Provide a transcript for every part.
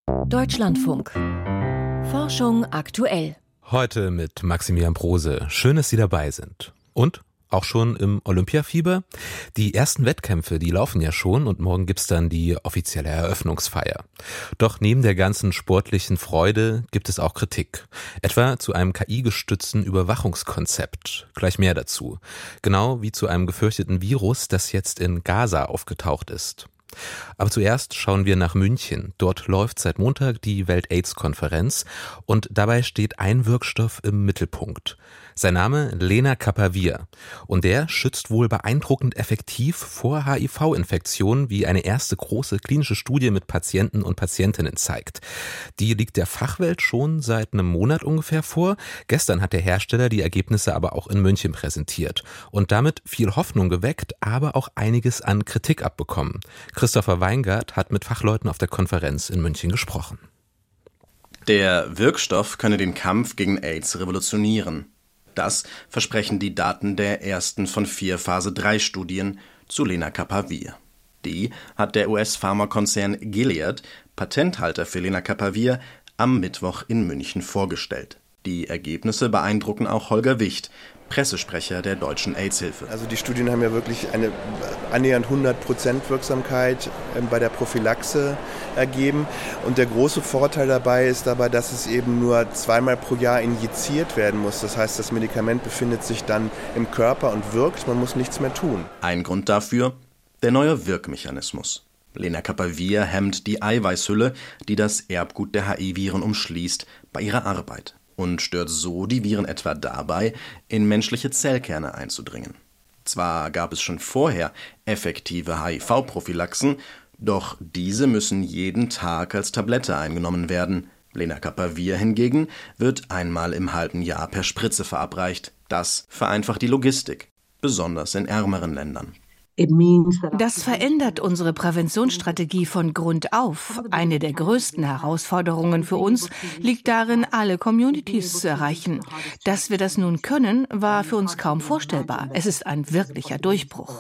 Deutschlandfunk. Forschung aktuell. Heute mit Maximilian Prose. Schön, dass Sie dabei sind. Und auch schon im Olympiafieber? Die ersten Wettkämpfe, die laufen ja schon und morgen gibt's dann die offizielle Eröffnungsfeier. Doch neben der ganzen sportlichen Freude gibt es auch Kritik. Etwa zu einem KI-gestützten Überwachungskonzept. Gleich mehr dazu. Genau wie zu einem gefürchteten Virus, das jetzt in Gaza aufgetaucht ist. Aber zuerst schauen wir nach München. Dort läuft seit Montag die Welt-AIDS-Konferenz und dabei steht ein Wirkstoff im Mittelpunkt. Sein Name Lenacapavir und der schützt wohl beeindruckend effektiv vor HIV-Infektionen, wie eine erste große klinische Studie mit Patienten und Patientinnen zeigt. Die liegt der Fachwelt schon seit einem Monat ungefähr vor. Gestern hat der Hersteller die Ergebnisse aber auch in München präsentiert und damit viel Hoffnung geweckt, aber auch einiges an Kritik abbekommen. Christopher Weingart hat mit Fachleuten auf der Konferenz in München gesprochen. Der Wirkstoff könne den Kampf gegen AIDS revolutionieren. Das versprechen die Daten der ersten von 4 Phase-3-Studien zu Lenacapavir. Die hat der US-Pharmakonzern Gilead, Patenthalter für Lenacapavir, am Mittwoch in München vorgestellt. Die Ergebnisse beeindrucken auch Holger Wicht, Pressesprecher der Deutschen AIDS-Hilfe. Also die Studien haben ja wirklich eine annähernd 100% Wirksamkeit bei der Prophylaxe ergeben. Und der große Vorteil dabei ist dabei, dass es eben nur 2-mal pro Jahr injiziert werden muss. Das heißt, das Medikament befindet sich dann im Körper und wirkt, man muss nichts mehr tun. Ein Grund dafür: der neue Wirkmechanismus. Lenacapavir hemmt die Eiweißhülle, die das Erbgut der HIV-Viren umschließt, bei ihrer Arbeit und stört so die Viren etwa dabei, in menschliche Zellkerne einzudringen. Zwar gab es schon vorher effektive HIV-Prophylaxen, doch diese müssen jeden Tag als Tablette eingenommen werden. Lenacapavir hingegen wird einmal im halben Jahr per Spritze verabreicht. Das vereinfacht die Logistik, besonders in ärmeren Ländern. Das verändert unsere Präventionsstrategie von Grund auf. Eine der größten Herausforderungen für uns liegt darin, alle Communities zu erreichen. Dass wir das nun können, war für uns kaum vorstellbar. Es ist ein wirklicher Durchbruch.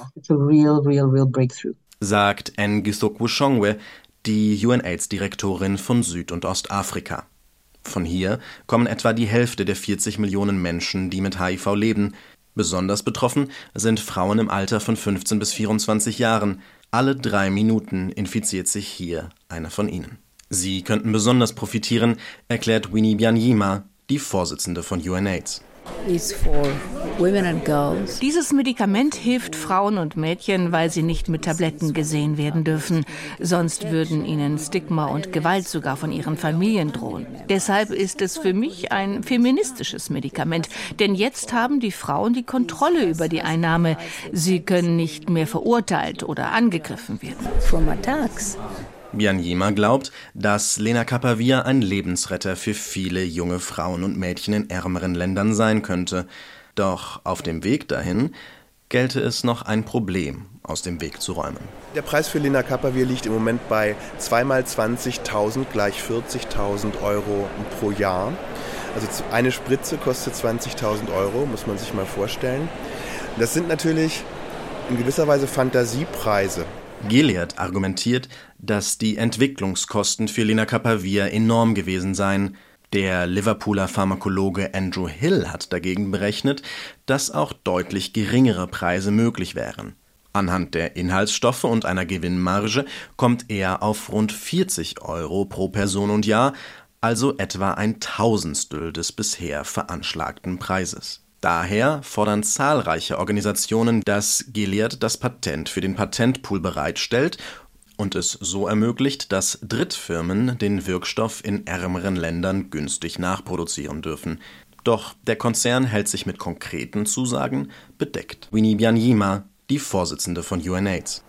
Sagt Ngisokwu Shongwe, die UNAIDS-Direktorin von Süd- und Ostafrika. Von hier kommen etwa die Hälfte der 40 Millionen Menschen, die mit HIV leben. Besonders betroffen sind Frauen im Alter von 15 bis 24 Jahren. Alle 3 Minuten infiziert sich hier eine von ihnen. Sie könnten besonders profitieren, erklärt Winnie Byanyima, die Vorsitzende von UNAIDS. Dieses Medikament hilft Frauen und Mädchen, weil sie nicht mit Tabletten gesehen werden dürfen. Sonst würden ihnen Stigma und Gewalt sogar von ihren Familien drohen. Deshalb ist es für mich ein feministisches Medikament. Denn jetzt haben die Frauen die Kontrolle über die Einnahme. Sie können nicht mehr verurteilt oder angegriffen werden. Byanyima glaubt, dass Lenacapavir ein Lebensretter für viele junge Frauen und Mädchen in ärmeren Ländern sein könnte. Doch auf dem Weg dahin gelte es noch ein Problem aus dem Weg zu räumen. Der Preis für Lenacapavir liegt im Moment bei 2 mal 20.000 gleich 40.000 Euro pro Jahr. Also eine Spritze kostet 20.000 Euro, muss man sich mal vorstellen. Das sind natürlich in gewisser Weise Fantasiepreise. Gilead argumentiert, dass die Entwicklungskosten für Lenacapavir enorm gewesen seien. Der Liverpooler Pharmakologe Andrew Hill hat dagegen berechnet, dass auch deutlich geringere Preise möglich wären. Anhand der Inhaltsstoffe und einer Gewinnmarge kommt er auf rund 40 Euro pro Person und Jahr, also etwa ein Tausendstel des bisher veranschlagten Preises. Daher fordern zahlreiche Organisationen, dass Gilead das Patent für den Patentpool bereitstellt und es so ermöglicht, dass Drittfirmen den Wirkstoff in ärmeren Ländern günstig nachproduzieren dürfen. Doch der Konzern hält sich mit konkreten Zusagen bedeckt. Winnie Byanyima, die Vorsitzende von UNAIDS.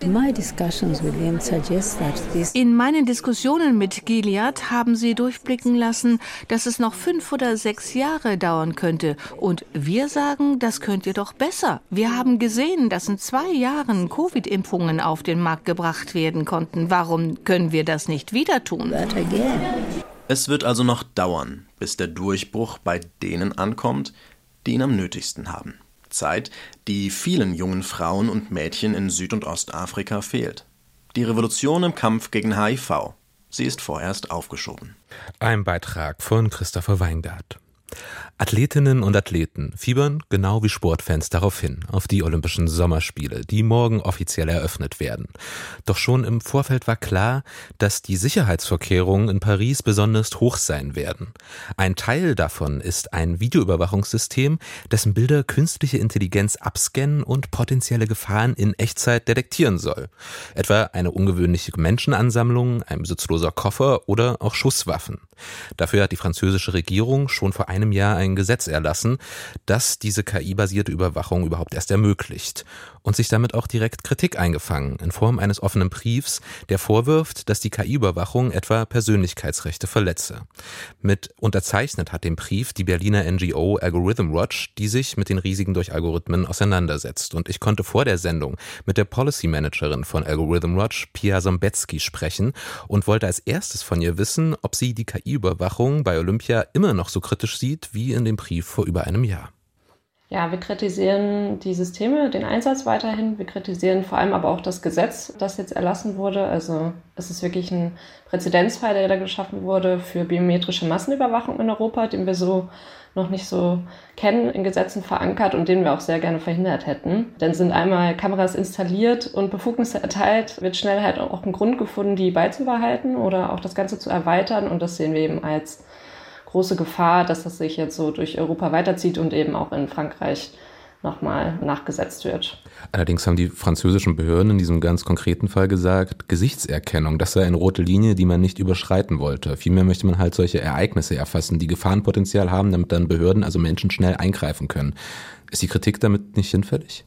In meinen Diskussionen mit Gilead haben sie durchblicken lassen, dass es noch 5 oder 6 Jahre dauern könnte. Und wir sagen, das könnt ihr doch besser. Wir haben gesehen, dass in 2 Jahren Covid-Impfungen auf den Markt gebracht werden konnten. Warum können wir das nicht wieder tun? Es wird also noch dauern, bis der Durchbruch bei denen ankommt, die ihn am nötigsten haben. Zeit, die vielen jungen Frauen und Mädchen in Süd- und Ostafrika fehlt. Die Revolution im Kampf gegen HIV Sie ist vorerst aufgeschoben. Ein Beitrag von Christopher Weingart. Athletinnen und Athleten fiebern genau wie Sportfans darauf hin, auf die Olympischen Sommerspiele, die morgen offiziell eröffnet werden. Doch schon im Vorfeld war klar, dass die Sicherheitsvorkehrungen in Paris besonders hoch sein werden. Ein Teil davon ist ein Videoüberwachungssystem, dessen Bilder künstliche Intelligenz abscannen und potenzielle Gefahren in Echtzeit detektieren soll. Etwa eine ungewöhnliche Menschenansammlung, ein besitzloser Koffer oder auch Schusswaffen. Dafür hat die französische Regierung schon vor einem Jahr ein Gesetz erlassen, das diese KI-basierte Überwachung überhaupt erst ermöglicht und sich damit auch direkt Kritik eingefangen in Form eines offenen Briefs, der vorwirft, dass die KI-Überwachung etwa Persönlichkeitsrechte verletze. Mit unterzeichnet hat den Brief die Berliner NGO Algorithm Watch, die sich mit den Risiken durch Algorithmen auseinandersetzt. Und ich konnte vor der Sendung mit der Policy Managerin von Algorithm Watch, Pia Sombetski, sprechen und wollte als erstes von ihr wissen, ob sie die KI-Überwachung bei Olympia immer noch so kritisch sieht wie in dem Brief vor über einem Jahr. Ja, wir kritisieren die Systeme, den Einsatz weiterhin. Wir kritisieren vor allem aber auch das Gesetz, das jetzt erlassen wurde. Also es ist wirklich ein Präzedenzfall, der da geschaffen wurde für biometrische Massenüberwachung in Europa, den wir so noch nicht so kennen, in Gesetzen verankert und den wir auch sehr gerne verhindert hätten. Denn sind einmal Kameras installiert und Befugnisse erteilt, wird schnell halt auch ein Grund gefunden, die beizubehalten oder auch das Ganze zu erweitern. Und das sehen wir eben als große Gefahr, dass das sich jetzt so durch Europa weiterzieht und eben auch in Frankreich nochmal nachgesetzt wird. Allerdings haben die französischen Behörden in diesem ganz konkreten Fall gesagt, Gesichtserkennung, das sei eine rote Linie, die man nicht überschreiten wollte. Vielmehr möchte man halt solche Ereignisse erfassen, die Gefahrenpotenzial haben, damit dann Behörden, also Menschen, schnell eingreifen können. Ist die Kritik damit nicht hinfällig?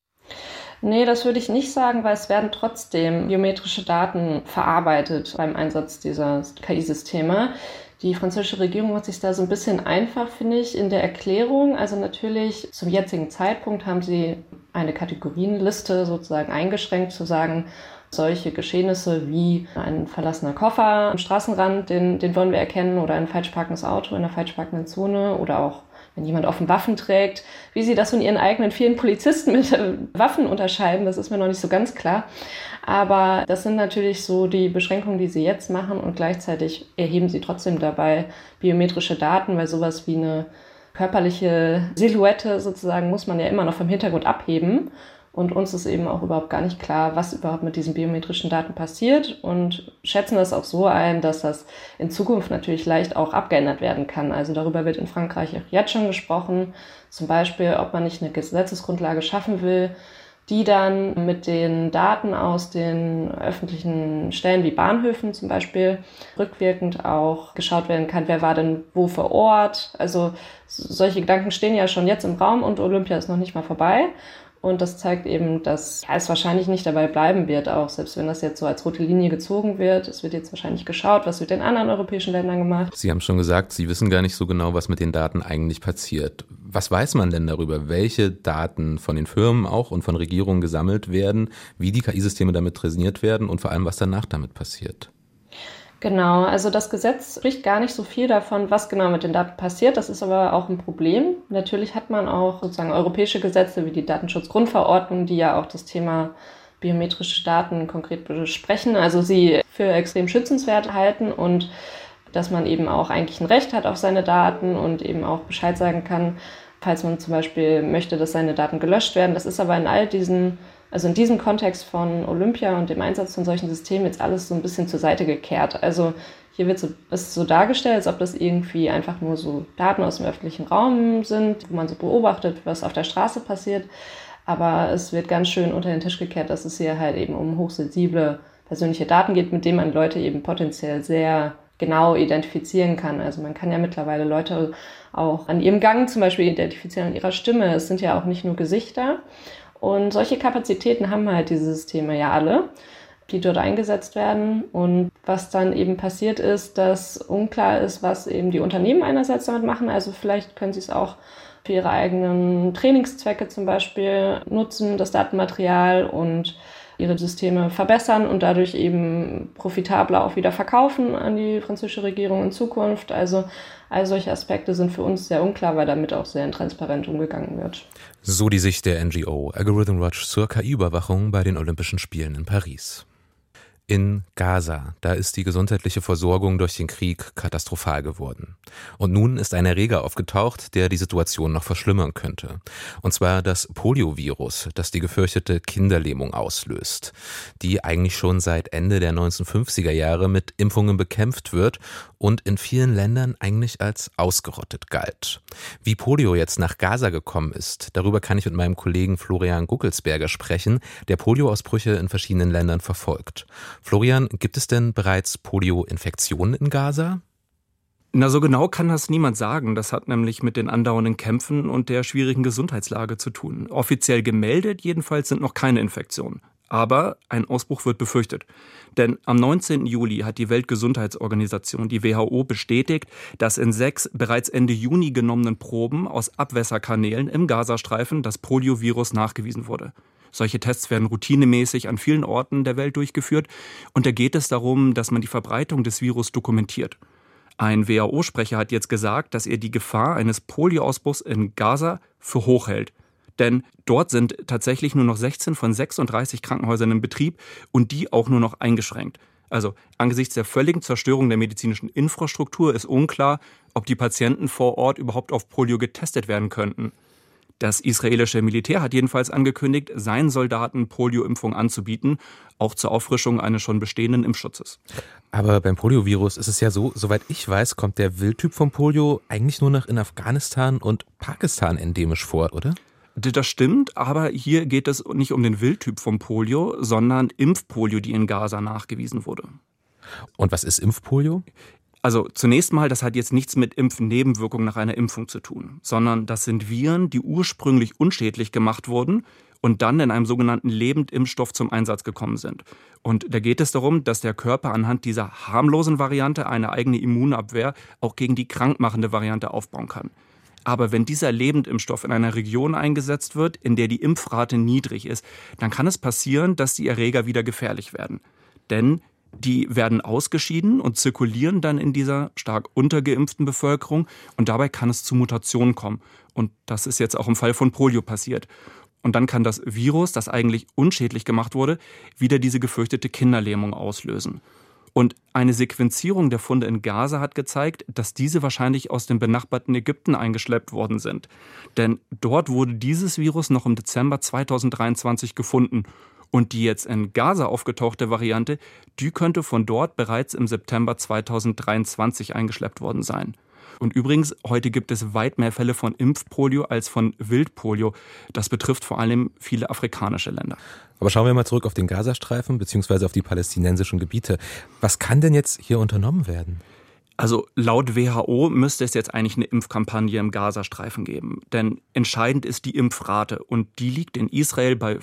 Nee, das würde ich nicht sagen, weil es werden trotzdem biometrische Daten verarbeitet beim Einsatz dieser KI-Systeme. Die französische Regierung macht sich da so ein bisschen einfach, finde ich, in der Erklärung. Also natürlich zum jetzigen Zeitpunkt haben sie eine Kategorienliste sozusagen eingeschränkt, zu sagen, solche Geschehnisse wie ein verlassener Koffer am Straßenrand, den wollen wir erkennen, oder ein falsch parkendes Auto in einer falsch parkenden Zone oder auch wenn jemand offen Waffen trägt. Wie sie das von ihren eigenen vielen Polizisten mit Waffen unterscheiden, das ist mir noch nicht so ganz klar. Aber das sind natürlich so die Beschränkungen, die sie jetzt machen und gleichzeitig erheben sie trotzdem dabei biometrische Daten, weil sowas wie eine körperliche Silhouette sozusagen muss man ja immer noch vom Hintergrund abheben. Und uns ist eben auch überhaupt gar nicht klar, was überhaupt mit diesen biometrischen Daten passiert und schätzen das auch so ein, dass das in Zukunft natürlich leicht auch abgeändert werden kann. Also darüber wird in Frankreich auch jetzt schon gesprochen, zum Beispiel, ob man nicht eine Gesetzesgrundlage schaffen will, die dann mit den Daten aus den öffentlichen Stellen wie Bahnhöfen zum Beispiel rückwirkend auch geschaut werden kann, wer war denn wo vor Ort. Also solche Gedanken stehen ja schon jetzt im Raum und Olympia ist noch nicht mal vorbei. Und das zeigt eben, dass es wahrscheinlich nicht dabei bleiben wird, auch selbst wenn das jetzt so als rote Linie gezogen wird. Es wird jetzt wahrscheinlich geschaut, was wird in anderen europäischen Ländern gemacht. Sie haben schon gesagt, Sie wissen gar nicht so genau, was mit den Daten eigentlich passiert. Was weiß man denn darüber, welche Daten von den Firmen auch und von Regierungen gesammelt werden, wie die KI-Systeme damit trainiert werden und vor allem, was danach damit passiert? Genau, also das Gesetz spricht gar nicht so viel davon, was genau mit den Daten passiert. Das ist aber auch ein Problem. Natürlich hat man auch sozusagen europäische Gesetze wie die Datenschutzgrundverordnung, die ja auch das Thema biometrische Daten konkret besprechen, also sie für extrem schützenswert halten und dass man eben auch eigentlich ein Recht hat auf seine Daten und eben auch Bescheid sagen kann, falls man zum Beispiel möchte, dass seine Daten gelöscht werden. Das ist aber in diesem Kontext von Olympia und dem Einsatz von solchen Systemen jetzt alles so ein bisschen zur Seite gekehrt. Also hier ist so dargestellt, als ob das irgendwie einfach nur so Daten aus dem öffentlichen Raum sind, wo man so beobachtet, was auf der Straße passiert. Aber es wird ganz schön unter den Tisch gekehrt, dass es hier halt eben um hochsensible persönliche Daten geht, mit denen man Leute eben potenziell sehr genau identifizieren kann. Also man kann ja mittlerweile Leute auch an ihrem Gang zum Beispiel identifizieren, an ihrer Stimme. Es sind ja auch nicht nur Gesichter. Und solche Kapazitäten haben halt diese Systeme ja alle, die dort eingesetzt werden. Und was dann eben passiert ist, dass unklar ist, was eben die Unternehmen einerseits damit machen. Also vielleicht können sie es auch für ihre eigenen Trainingszwecke zum Beispiel nutzen, das Datenmaterial, und ihre Systeme verbessern und dadurch eben profitabler auch wieder verkaufen an die französische Regierung in Zukunft. Also all solche Aspekte sind für uns sehr unklar, weil damit auch sehr intransparent umgegangen wird. So die Sicht der NGO Algorithm Watch zur KI-Überwachung bei den Olympischen Spielen in Paris. In Gaza, da ist die gesundheitliche Versorgung durch den Krieg katastrophal geworden. Und nun ist ein Erreger aufgetaucht, der die Situation noch verschlimmern könnte. Und zwar das Poliovirus, das die gefürchtete Kinderlähmung auslöst, die eigentlich schon seit Ende der 1950er Jahre mit Impfungen bekämpft wird und in vielen Ländern eigentlich als ausgerottet galt. Wie Polio jetzt nach Gaza gekommen ist, darüber kann ich mit meinem Kollegen Florian Guckelsberger sprechen, der Polioausbrüche in verschiedenen Ländern verfolgt. Florian, gibt es denn bereits Polio-Infektionen in Gaza? Na, so genau kann das niemand sagen. Das hat nämlich mit den andauernden Kämpfen und der schwierigen Gesundheitslage zu tun. Offiziell gemeldet jedenfalls sind noch keine Infektionen. Aber ein Ausbruch wird befürchtet. Denn am 19. Juli hat die Weltgesundheitsorganisation, die WHO, bestätigt, dass in 6 bereits Ende Juni genommenen Proben aus Abwässerkanälen im Gazastreifen das Poliovirus nachgewiesen wurde. Solche Tests werden routinemäßig an vielen Orten der Welt durchgeführt. Und da geht es darum, dass man die Verbreitung des Virus dokumentiert. Ein WHO-Sprecher hat jetzt gesagt, dass er die Gefahr eines Polioausbruchs in Gaza für hoch hält. Denn dort sind tatsächlich nur noch 16 von 36 Krankenhäusern in Betrieb und die auch nur noch eingeschränkt. Also angesichts der völligen Zerstörung der medizinischen Infrastruktur ist unklar, ob die Patienten vor Ort überhaupt auf Polio getestet werden könnten. Das israelische Militär hat jedenfalls angekündigt, seinen Soldaten Polioimpfung anzubieten, auch zur Auffrischung eines schon bestehenden Impfschutzes. Aber beim Poliovirus ist es ja so, soweit ich weiß, kommt der Wildtyp von Polio eigentlich nur noch in Afghanistan und Pakistan endemisch vor, oder? Das stimmt, aber hier geht es nicht um den Wildtyp vom Polio, sondern Impfpolio, die in Gaza nachgewiesen wurde. Und was ist Impfpolio? Also zunächst mal, das hat jetzt nichts mit Impfnebenwirkungen nach einer Impfung zu tun, sondern das sind Viren, die ursprünglich unschädlich gemacht wurden und dann in einem sogenannten Lebendimpfstoff zum Einsatz gekommen sind. Und da geht es darum, dass der Körper anhand dieser harmlosen Variante eine eigene Immunabwehr auch gegen die krankmachende Variante aufbauen kann. Aber wenn dieser Lebendimpfstoff in einer Region eingesetzt wird, in der die Impfrate niedrig ist, dann kann es passieren, dass die Erreger wieder gefährlich werden. Denn die werden ausgeschieden und zirkulieren dann in dieser stark untergeimpften Bevölkerung und dabei kann es zu Mutationen kommen. Und das ist jetzt auch im Fall von Polio passiert. Und dann kann das Virus, das eigentlich unschädlich gemacht wurde, wieder diese gefürchtete Kinderlähmung auslösen. Und eine Sequenzierung der Funde in Gaza hat gezeigt, dass diese wahrscheinlich aus dem benachbarten Ägypten eingeschleppt worden sind. Denn dort wurde dieses Virus noch im Dezember 2023 gefunden. Und die jetzt in Gaza aufgetauchte Variante, die könnte von dort bereits im September 2023 eingeschleppt worden sein. Und übrigens, heute gibt es weit mehr Fälle von Impfpolio als von Wildpolio. Das betrifft vor allem viele afrikanische Länder. Aber schauen wir mal zurück auf den Gazastreifen bzw. auf die palästinensischen Gebiete. Was kann denn jetzt hier unternommen werden? Also laut WHO müsste es jetzt eigentlich eine Impfkampagne im Gazastreifen geben. Denn entscheidend ist die Impfrate. Und die liegt in Israel bei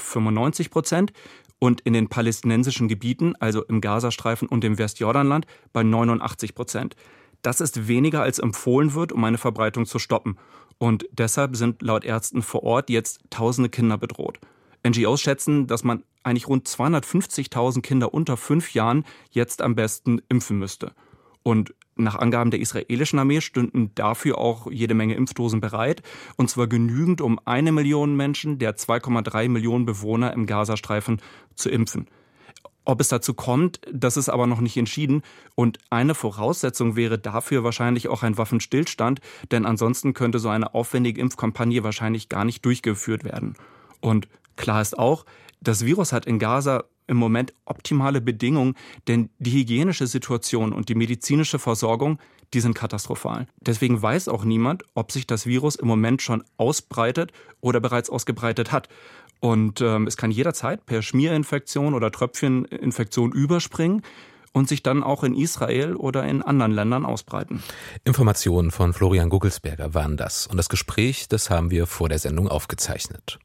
95% und in den palästinensischen Gebieten, also im Gazastreifen und im Westjordanland, bei 89%. Das ist weniger als empfohlen wird, um eine Verbreitung zu stoppen. Und deshalb sind laut Ärzten vor Ort jetzt tausende Kinder bedroht. NGOs schätzen, dass man eigentlich rund 250.000 Kinder unter 5 Jahren jetzt am besten impfen müsste. Und nach Angaben der israelischen Armee stünden dafür auch jede Menge Impfdosen bereit. Und zwar genügend, um 1 Million Menschen der 2,3 Millionen Bewohner im Gazastreifen zu impfen. Ob es dazu kommt, das ist aber noch nicht entschieden. Und eine Voraussetzung wäre dafür wahrscheinlich auch ein Waffenstillstand. Denn ansonsten könnte so eine aufwendige Impfkampagne wahrscheinlich gar nicht durchgeführt werden. Und klar ist auch, das Virus hat in Gaza im Moment optimale Bedingungen, denn die hygienische Situation und die medizinische Versorgung, die sind katastrophal. Deswegen weiß auch niemand, ob sich das Virus im Moment schon ausbreitet oder bereits ausgebreitet hat. Und es kann jederzeit per Schmierinfektion oder Tröpfcheninfektion überspringen und sich dann auch in Israel oder in anderen Ländern ausbreiten. Informationen von Florian Guckelsberger waren das. Und das Gespräch, das haben wir vor der Sendung aufgezeichnet.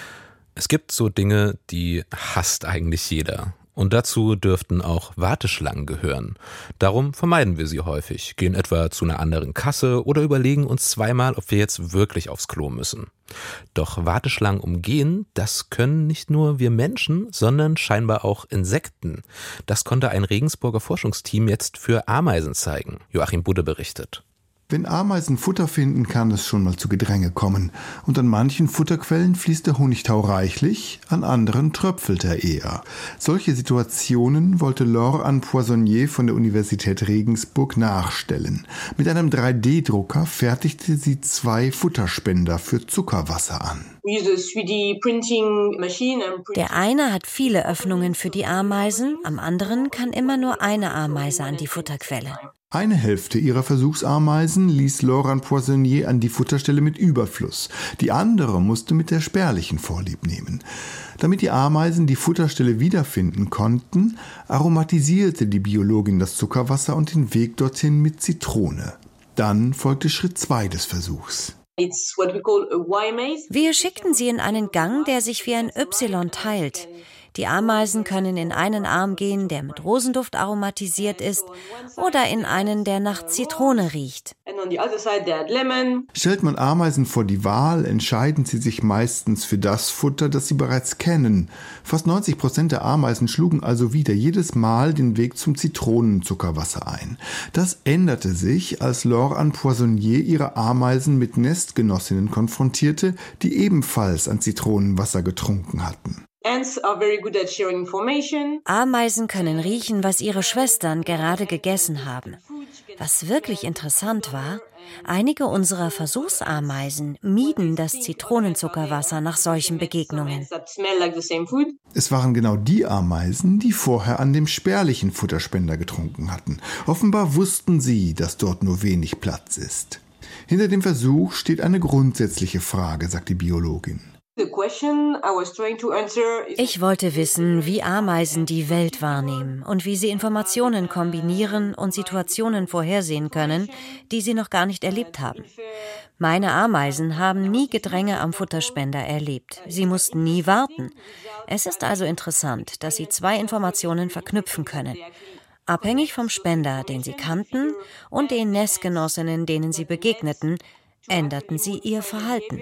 Es gibt so Dinge, die hasst eigentlich jeder. Und dazu dürften auch Warteschlangen gehören. Darum vermeiden wir sie häufig, gehen etwa zu einer anderen Kasse oder überlegen uns zweimal, ob wir jetzt wirklich aufs Klo müssen. Doch Warteschlangen umgehen, das können nicht nur wir Menschen, sondern scheinbar auch Insekten. Das konnte ein Regensburger Forschungsteam jetzt für Ameisen zeigen. Joachim Budde berichtet. Wenn Ameisen Futter finden, kann es schon mal zu Gedränge kommen. Und an manchen Futterquellen fließt der Honigtau reichlich, an anderen tröpfelt er eher. Solche Situationen wollte Laure Anne Poissonnier von der Universität Regensburg nachstellen. Mit einem 3D-Drucker fertigte sie 2 Futterspender für Zuckerwasser an. Der eine hat viele Öffnungen für die Ameisen, am anderen kann immer nur eine Ameise an die Futterquelle. Eine Hälfte ihrer Versuchsameisen ließ Laure Anne Poissonnier an die Futterstelle mit Überfluss. Die andere musste mit der spärlichen Vorlieb nehmen. Damit die Ameisen die Futterstelle wiederfinden konnten, aromatisierte die Biologin das Zuckerwasser und den Weg dorthin mit Zitrone. Dann folgte Schritt 2 des Versuchs. Wir schickten sie in einen Gang, der sich wie ein Y teilt. Die Ameisen können in einen Arm gehen, der mit Rosenduft aromatisiert ist, oder in einen, der nach Zitrone riecht. Stellt man Ameisen vor die Wahl, entscheiden sie sich meistens für das Futter, das sie bereits kennen. Fast 90% der Ameisen schlugen also wieder jedes Mal den Weg zum Zitronenzuckerwasser ein. Das änderte sich, als Laure Anne Poissonnier ihre Ameisen mit Nestgenossinnen konfrontierte, die ebenfalls an Zitronenwasser getrunken hatten. Ameisen können riechen, was ihre Schwestern gerade gegessen haben. Was wirklich interessant war, einige unserer Versuchsameisen mieden das Zitronenzuckerwasser nach solchen Begegnungen. Es waren genau die Ameisen, die vorher an dem spärlichen Futterspender getrunken hatten. Offenbar wussten sie, dass dort nur wenig Platz ist. Hinter dem Versuch steht eine grundsätzliche Frage, sagt die Biologin. Ich wollte wissen, wie Ameisen die Welt wahrnehmen und wie sie Informationen kombinieren und Situationen vorhersehen können, die sie noch gar nicht erlebt haben. Meine Ameisen haben nie Gedränge am Futterspender erlebt. Sie mussten nie warten. Es ist also interessant, dass sie 2 Informationen verknüpfen können. Abhängig vom Spender, den sie kannten, und den Nestgenossinnen, denen sie begegneten, änderten sie ihr Verhalten.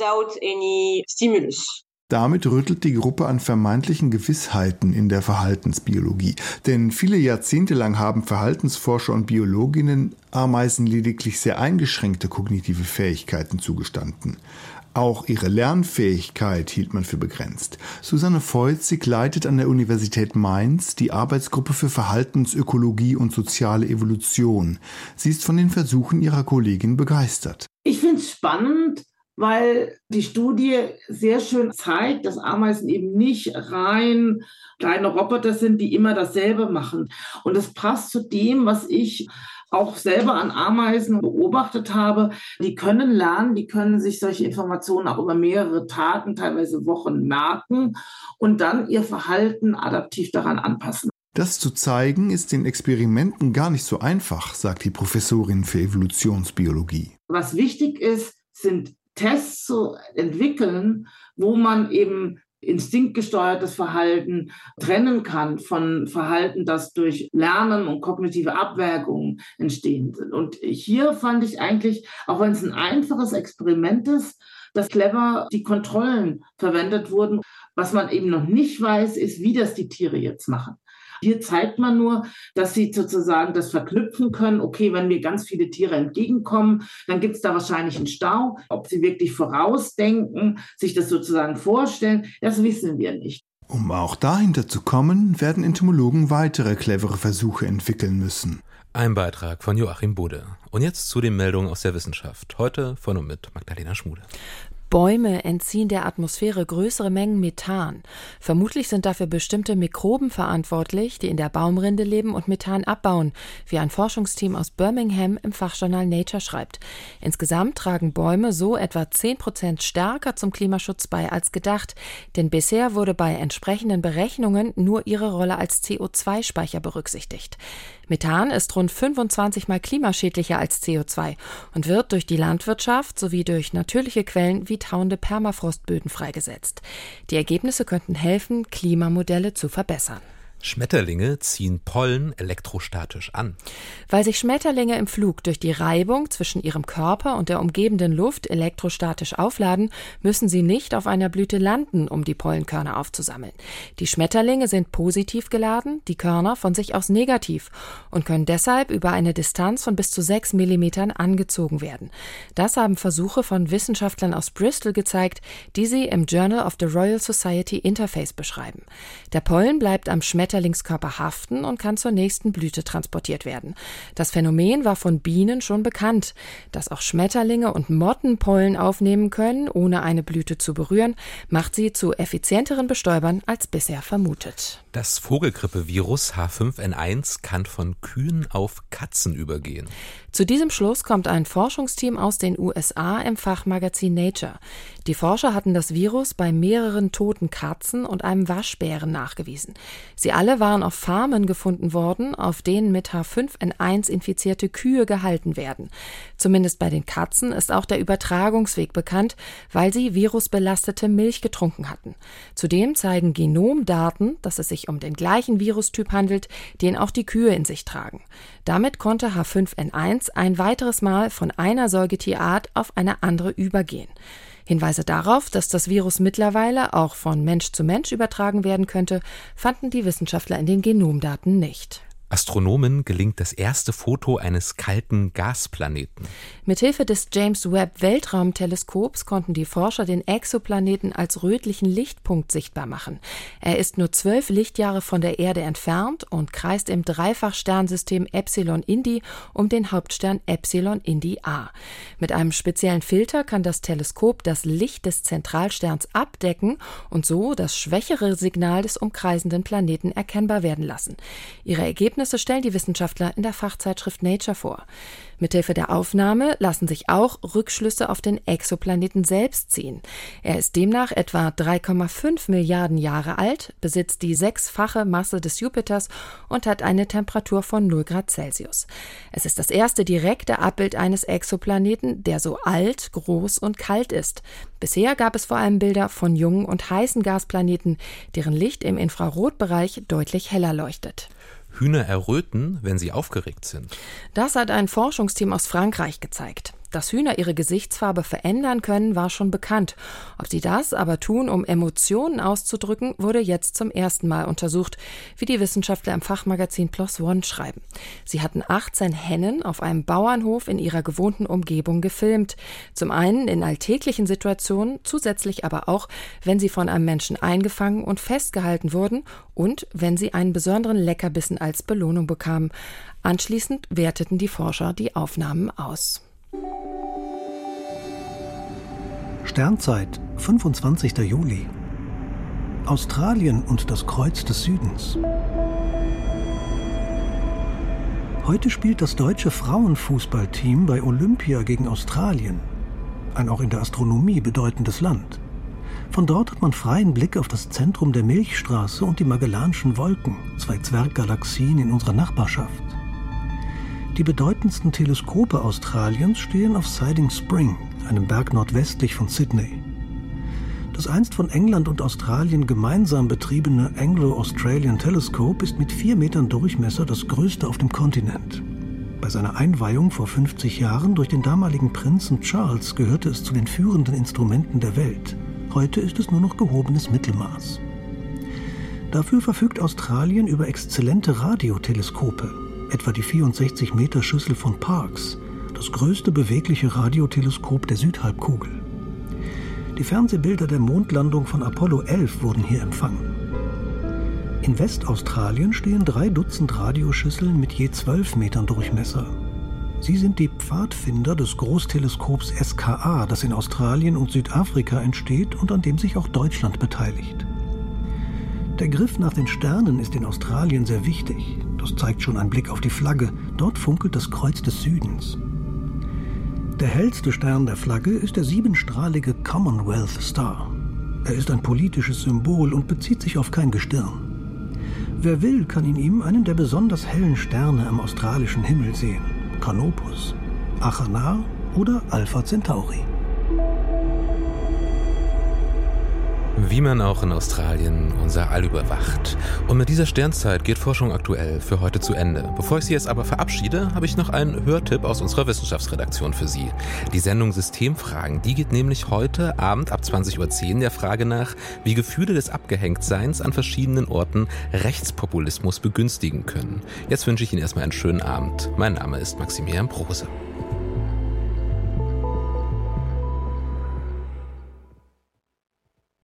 Damit rüttelt die Gruppe an vermeintlichen Gewissheiten in der Verhaltensbiologie. Denn viele Jahrzehnte lang haben Verhaltensforscher und Biologinnen Ameisen lediglich sehr eingeschränkte kognitive Fähigkeiten zugestanden. Auch ihre Lernfähigkeit hielt man für begrenzt. Susanne Feutzig leitet an der Universität Mainz die Arbeitsgruppe für Verhaltensökologie und soziale Evolution. Sie ist von den Versuchen ihrer Kollegin begeistert. Ich finde es spannend, weil die Studie sehr schön zeigt, dass Ameisen eben nicht rein kleine Roboter sind, die immer dasselbe machen. Und das passt zu dem, was ich auch selber an Ameisen beobachtet habe. Die können lernen, die können sich solche Informationen auch über mehrere Tage, teilweise Wochen merken und dann ihr Verhalten adaptiv daran anpassen. Das zu zeigen, ist in Experimenten gar nicht so einfach, sagt die Professorin für Evolutionsbiologie. Was wichtig ist, sind Tests zu entwickeln, wo man eben instinktgesteuertes Verhalten trennen kann von Verhalten, das durch Lernen und kognitive Abwägungen entstehen sind. Und hier fand ich eigentlich, auch wenn es ein einfaches Experiment ist, dass clever die Kontrollen verwendet wurden. Was man eben noch nicht weiß, ist, wie das die Tiere jetzt machen. Hier zeigt man nur, dass sie sozusagen das verknüpfen können. Okay, wenn mir ganz viele Tiere entgegenkommen, dann gibt es da wahrscheinlich einen Stau. Ob sie wirklich vorausdenken, sich das sozusagen vorstellen, das wissen wir nicht. Um auch dahinter zu kommen, werden Entomologen weitere clevere Versuche entwickeln müssen. Ein Beitrag von Joachim Bode. Und jetzt zu den Meldungen aus der Wissenschaft. Heute von und mit Magdalena Schmude. Bäume entziehen der Atmosphäre größere Mengen Methan. Vermutlich sind dafür bestimmte Mikroben verantwortlich, die in der Baumrinde leben und Methan abbauen, wie ein Forschungsteam aus Birmingham im Fachjournal Nature schreibt. Insgesamt tragen Bäume so etwa 10% stärker zum Klimaschutz bei als gedacht, denn bisher wurde bei entsprechenden Berechnungen nur ihre Rolle als CO2-Speicher berücksichtigt. Methan ist rund 25 Mal klimaschädlicher als CO2 und wird durch die Landwirtschaft sowie durch natürliche Quellen wie tauende Permafrostböden freigesetzt. Die Ergebnisse könnten helfen, Klimamodelle zu verbessern. Schmetterlinge ziehen Pollen elektrostatisch an. Weil sich Schmetterlinge im Flug durch die Reibung zwischen ihrem Körper und der umgebenden Luft elektrostatisch aufladen, müssen sie nicht auf einer Blüte landen, um die Pollenkörner aufzusammeln. Die Schmetterlinge sind positiv geladen, die Körner von sich aus negativ und können deshalb über eine Distanz von bis zu 6 Millimetern angezogen werden. Das haben Versuche von Wissenschaftlern aus Bristol gezeigt, die sie im Journal of the Royal Society Interface beschreiben. Der Pollen bleibt am Schmetterlingskörper haften und kann zur nächsten Blüte transportiert werden. Das Phänomen war von Bienen schon bekannt. Dass auch Schmetterlinge und Motten Pollen aufnehmen können, ohne eine Blüte zu berühren, macht sie zu effizienteren Bestäubern als bisher vermutet. Das Vogelgrippevirus H5N1 kann von Kühen auf Katzen übergehen. Zu diesem Schluss kommt ein Forschungsteam aus den USA im Fachmagazin Nature. Die Forscher hatten das Virus bei mehreren toten Katzen und einem Waschbären nachgewiesen. Sie alle waren auf Farmen gefunden worden, auf denen mit H5N1 infizierte Kühe gehalten werden. Zumindest bei den Katzen ist auch der Übertragungsweg bekannt, weil sie virusbelastete Milch getrunken hatten. Zudem zeigen Genomdaten, dass es sich um den gleichen Virustyp handelt, den auch die Kühe in sich tragen. Damit konnte H5N1 ein weiteres Mal von einer Säugetierart auf eine andere übergehen. Hinweise darauf, dass das Virus mittlerweile auch von Mensch zu Mensch übertragen werden könnte, fanden die Wissenschaftler in den Genomdaten nicht. Astronomen gelingt das erste Foto eines kalten Gasplaneten. Mithilfe des James-Webb-Weltraumteleskops konnten die Forscher den Exoplaneten als rötlichen Lichtpunkt sichtbar machen. Er ist nur 12 Lichtjahre von der Erde entfernt und kreist im Dreifachsternsystem Epsilon Indi um den Hauptstern Epsilon Indi A. Mit einem speziellen Filter kann das Teleskop das Licht des Zentralsterns abdecken und so das schwächere Signal des umkreisenden Planeten erkennbar werden lassen. Ihre Ergebnisse stellen die Wissenschaftler in der Fachzeitschrift Nature vor. Mithilfe der Aufnahme lassen sich auch Rückschlüsse auf den Exoplaneten selbst ziehen. Er ist demnach etwa 3,5 Milliarden Jahre alt, besitzt die 6-fache Masse des Jupiters und hat eine Temperatur von 0 Grad Celsius. Es ist das erste direkte Abbild eines Exoplaneten, der so alt, groß und kalt ist. Bisher gab es vor allem Bilder von jungen und heißen Gasplaneten, deren Licht im Infrarotbereich deutlich heller leuchtet. Hühner erröten, wenn sie aufgeregt sind. Das hat ein Forschungsteam aus Frankreich gezeigt. Dass Hühner ihre Gesichtsfarbe verändern können, war schon bekannt. Ob sie das aber tun, um Emotionen auszudrücken, wurde jetzt zum ersten Mal untersucht, wie die Wissenschaftler im Fachmagazin PLOS ONE schreiben. Sie hatten 18 Hennen auf einem Bauernhof in ihrer gewohnten Umgebung gefilmt. Zum einen in alltäglichen Situationen, zusätzlich aber auch, wenn sie von einem Menschen eingefangen und festgehalten wurden und wenn sie einen besonderen Leckerbissen als Belohnung bekamen. Anschließend werteten die Forscher die Aufnahmen aus. Sternzeit, 25. Juli. Australien und das Kreuz des Südens. Heute spielt das deutsche Frauenfußballteam bei Olympia gegen Australien. Ein auch in der Astronomie bedeutendes Land. Von dort hat man freien Blick auf das Zentrum der Milchstraße und die Magellanischen Wolken, 2 Zwerggalaxien in unserer Nachbarschaft. Die bedeutendsten Teleskope Australiens stehen auf Siding Spring, einem Berg nordwestlich von Sydney. Das einst von England und Australien gemeinsam betriebene Anglo-Australian Telescope ist mit 4 Metern Durchmesser das größte auf dem Kontinent. Bei seiner Einweihung vor 50 Jahren durch den damaligen Prinzen Charles gehörte es zu den führenden Instrumenten der Welt. Heute ist es nur noch gehobenes Mittelmaß. Dafür verfügt Australien über exzellente Radioteleskope, etwa die 64-Meter-Schüssel von Parkes, das größte bewegliche Radioteleskop der Südhalbkugel. Die Fernsehbilder der Mondlandung von Apollo 11 wurden hier empfangen. In Westaustralien stehen 3 Dutzend Radioschüsseln mit je 12 Metern Durchmesser. Sie sind die Pfadfinder des Großteleskops SKA, das in Australien und Südafrika entsteht und an dem sich auch Deutschland beteiligt. Der Griff nach den Sternen ist in Australien sehr wichtig. Das zeigt schon ein Blick auf die Flagge. Dort funkelt das Kreuz des Südens. Der hellste Stern der Flagge ist der 7-strahlige Commonwealth Star. Er ist ein politisches Symbol und bezieht sich auf kein Gestirn. Wer will, kann in ihm einen der besonders hellen Sterne am australischen Himmel sehen. Canopus, Achernar oder Alpha Centauri. Wie man auch in Australien unser All überwacht. Und mit dieser Sternzeit geht Forschung aktuell für heute zu Ende. Bevor ich Sie jetzt aber verabschiede, habe ich noch einen Hörtipp aus unserer Wissenschaftsredaktion für Sie. Die Sendung Systemfragen, die geht nämlich heute Abend ab 20:10 Uhr der Frage nach, wie Gefühle des Abgehängtseins an verschiedenen Orten Rechtspopulismus begünstigen können. Jetzt wünsche ich Ihnen erstmal einen schönen Abend. Mein Name ist Maximilian Prose.